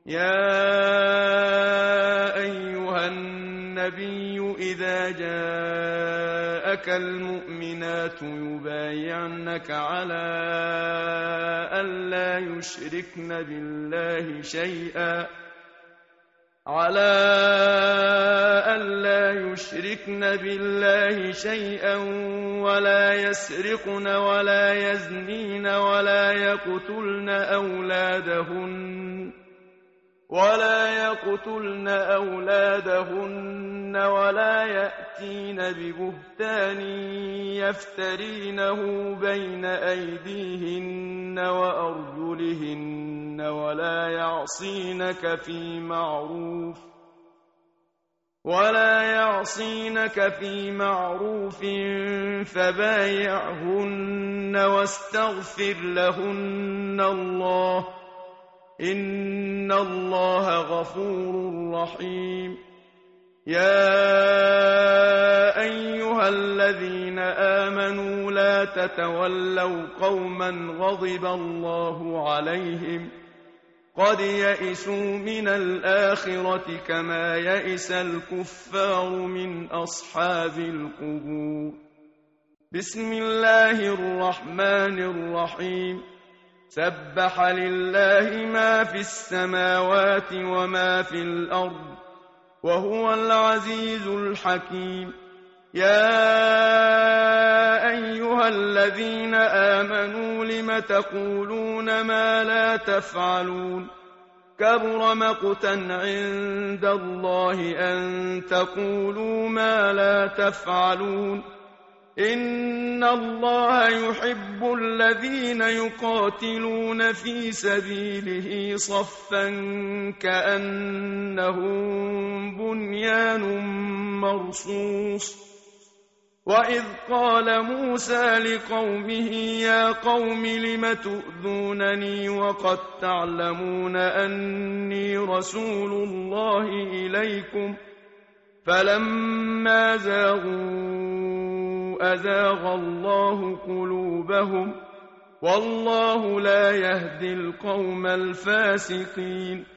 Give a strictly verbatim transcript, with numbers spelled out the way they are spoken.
يا أيها النبي إذا جاءك المؤمنات يبايعنك على أن لا يشركن بالله شيئا على ألا يشركن بالله شيئا ولا يسرقن ولا يزنين ولا يقتلن أولادهن ولا يقتلن أولادهن ولا يأتين ببهتان يفترينه بين أيديهن وأرجلهن ولا يعصينك في معروف ولا يعصينك في معروف فبايعهن واستغفر لهن الله إن الله غفور رحيم. يا أيها الذين آمنوا لا تتولوا قوما غضب الله عليهم قد يئسوا من الآخرة كما يئس الكفار من أصحاب القبور. بسم الله الرحمن الرحيم. سبح لله ما في السماوات وما في الأرض وهو العزيز الحكيم. يا أيها الذين آمنوا لم تقولون ما لا تفعلون كبر مقتا عند الله أن تقولوا ما لا تفعلون. إن الله يحب الذين يقاتلون في سبيله صفا كأنهم بنيان مرصوص. وإذ قال موسى لقومه يا قوم لم تؤذونني وقد تعلمون أني رسول الله إليكم فلما زاغوا أزاغ الله قلوبهم والله لا يهدي القوم الفاسقين.